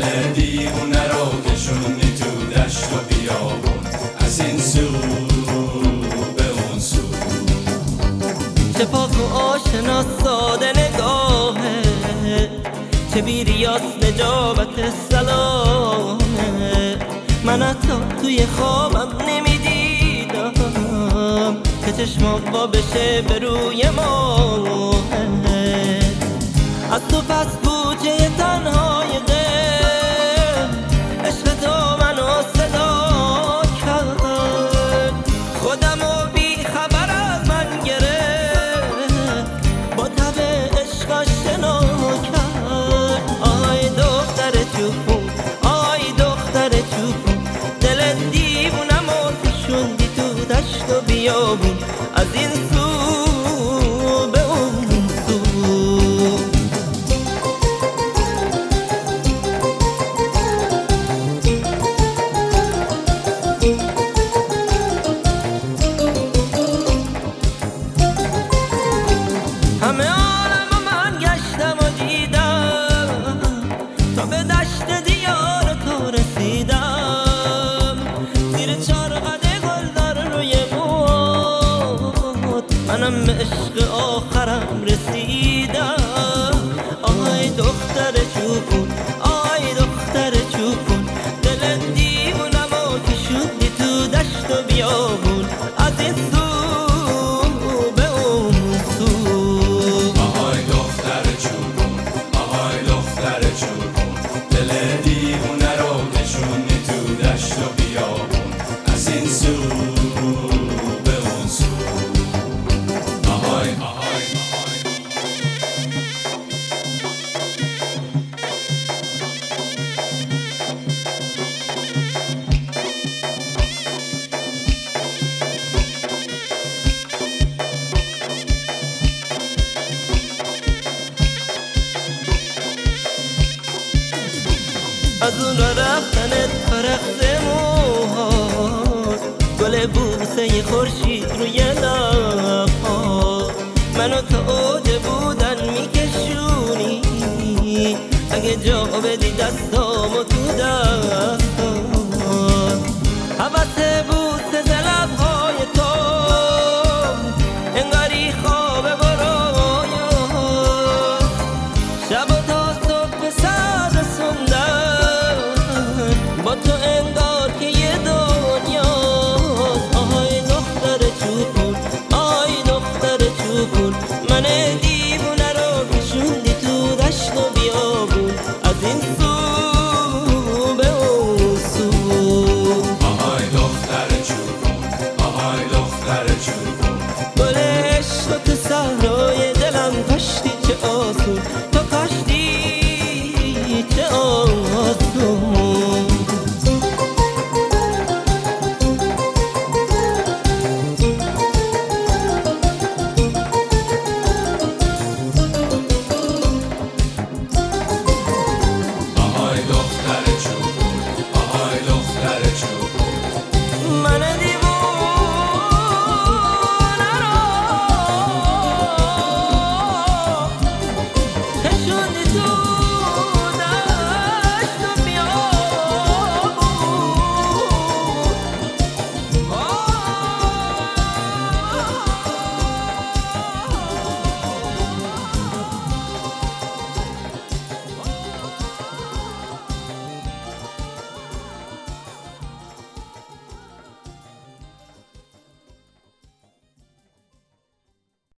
دل دیوونه رو کشوندی تو دشت و بیابون، از این سو به اون سو. چه پاک و آشنا ساده نگاهه، چه بیریاس نجابت سلامه. من حتی توی خوابم نمیدیدم که چشمام وا بشه به روی ماه. از تو پس بوجه تنهای دل، عشق تو منو صدا کرد. خودم و بی خبر از من گرفت، با تب عشق آشنا کرد. آی دختر چوبون، آی دختر چوبون، دل دیوونم و کشوندی تو دشت و بیابون، از این سو به اون سو. همه عالم و من گشتم و دیدم تا به دشت دیار تو رسیدم. زیر چارقد گلدار روی موت منم به عشق آخرم رسیدم. آی دختر چوبون، آی دختر چوبون، دل دیوونم و کشوندی تو دشت و بیابون، از این سو به اون سو. آهای دختر چوبون، آهای دختر چوبون، دل دیوونه رو کشوندی تو دشت و بیابون، از این سو به اون سو. آهای آهای از اون را رفتنت فرخت موهات، گل بوسه خورشید روی لبها، منو تا اوج بودن میکشونی. اگه جا بدی دستامو تو دستات، حوث بوسه